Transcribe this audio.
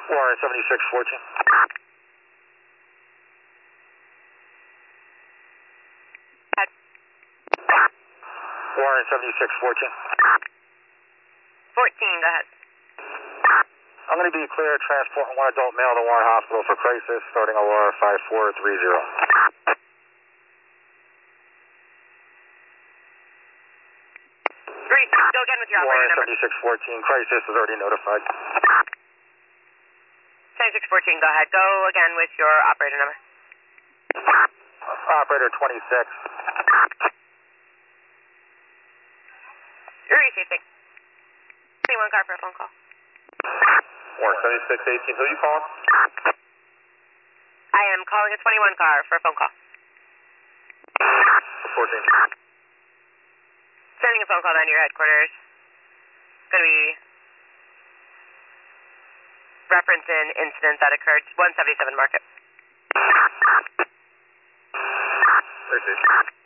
Warren 7614. Warren 7614. 14, go ahead. I'm going to be clear transporting one adult male to Warren Hospital for crisis, starting Aurora 5430. 3, go again with your operator Warren number. 7614, crisis is already notified. 7614, go ahead. Go again with your operator number. Operator 26. You're receiving. 21 car for a phone call. Warren 7618, who are you calling? I am calling a 21 car for a phone call. 14. Sending a phone call down to your headquarters. Going to be referencing incident that occurred 177 Market. Appreciate you.